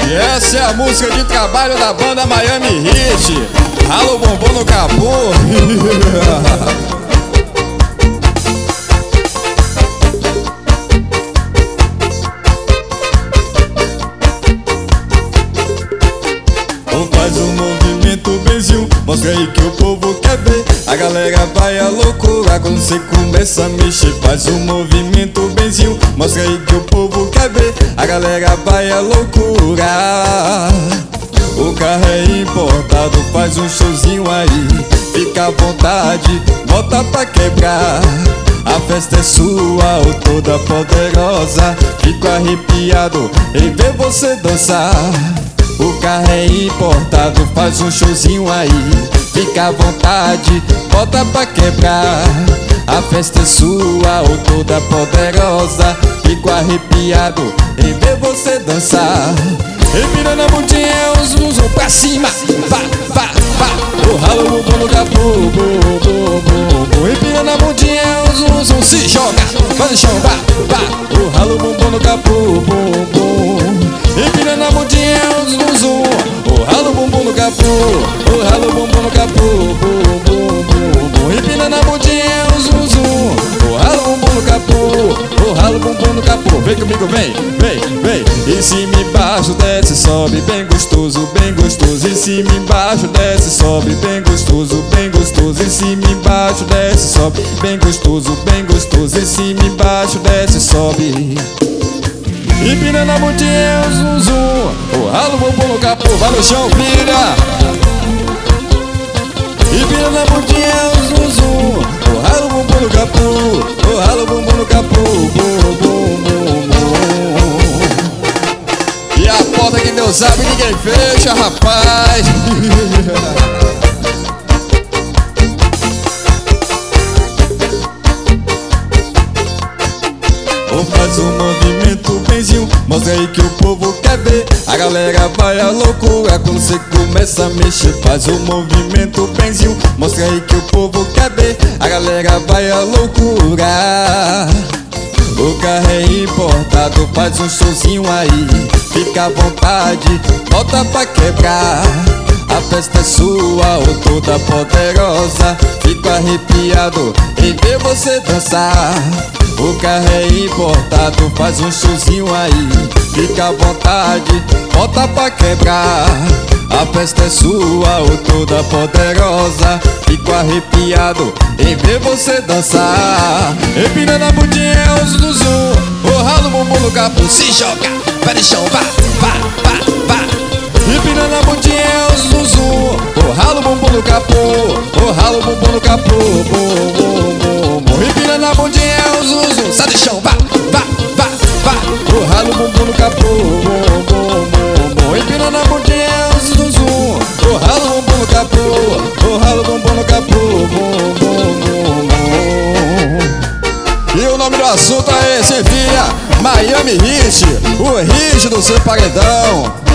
E essa é a música de trabalho da banda Miami Heat. Rala o bumbum no capô. Faz um movimento benzinho, mostra aí que o povo quer ver. A galera vai à loucura quando você começa a mexer. Faz um movimento benzinho, mostra aí que o povo quer ver. A galera vai à loucura. O carro é importado, faz um showzinho aí. Fica à vontade, bota pra quebrar. A festa é sua, ou toda poderosa. Fico arrepiado em ver você dançar. O carro é importado, faz um showzinho aí. Fica à vontade, bota pra quebrar. A festa é sua, ou toda poderosa. Fico arrepiado em ver você dançar. Empinando a bundinha, o zum zum pra cima. Vá, vá, vá. O ralo o bumbum no capô, bum, bum, bum, bum. Empinando a bundinha, o zum zum se joga. Vai no chão, vá, vá. O ralo o bumbum no capô, bum, bum. Empinando a bundinha, o zum zum. O ralo o bumbum no capô, o ralo o bumbum no capô, bum, bum, bum, bum. Empinando a bundinha, o zum zum. O ralo o bumbum no capô, o ralo o bumbum no capô. Vem comigo, vem, vem, vem. Em cima e embaixo, desce, sobe, bem gostoso, bem gostoso. Em cima e embaixo, desce, sobe, bem gostoso, bem gostoso. Em cima e embaixo, desce, sobe, bem gostoso, bem gostoso. Em cima e embaixo, desce, sobe. Empinando a bundinha, o zum zum. O ralo o bumbum no capô, vai no chão, vira. Empinando a bundinha, o zum zum. O ralo o bumbum no capô, o ralo o bumbum no capô, bum, bum, bum, bum. E a porta que Deus abre ninguém fecha, rapaz. Faz um movimento benzinho, mostra aí que o povo quer ver. A galera vai à loucura quando você começa a mexer. Faz um movimento benzinho, mostra aí que o povo quer ver. A galera vai à loucura. O carro é importado, faz um showzinho aí. Fica à vontade, bota pra quebrar. A festa é sua, ou toda poderosa. Fico arrepiado em ver você dançar. O carro é importado, faz um showzinho aí. Fica à vontade, bota pra quebrar. A festa é sua, ou toda poderosa. Fico arrepiado em ver você dançar. Empinando a bundinha, o zum zum. O ralo o bumbum no capô, se joga, vai no chão, vá, vá, vá, vá. Empinando a bundinha, o zum zum. O ralo o bumbum no capô, o ralo o bumbum no capô, bum, bum, bum, bum. Empinando a bundinha, o zum zum. Sai do chão, vá, vá, vá, vá. O ralo o bumbum no capô, bum, bum, bum, bum. Empinando a bundinha, o zum zum. O ralo o bumbum no capô, o ralo o bumbum no capô, bum, bum, bum, bum. E o nome do assunto é esse, filha, Miami Heat, o hit do seu paredão.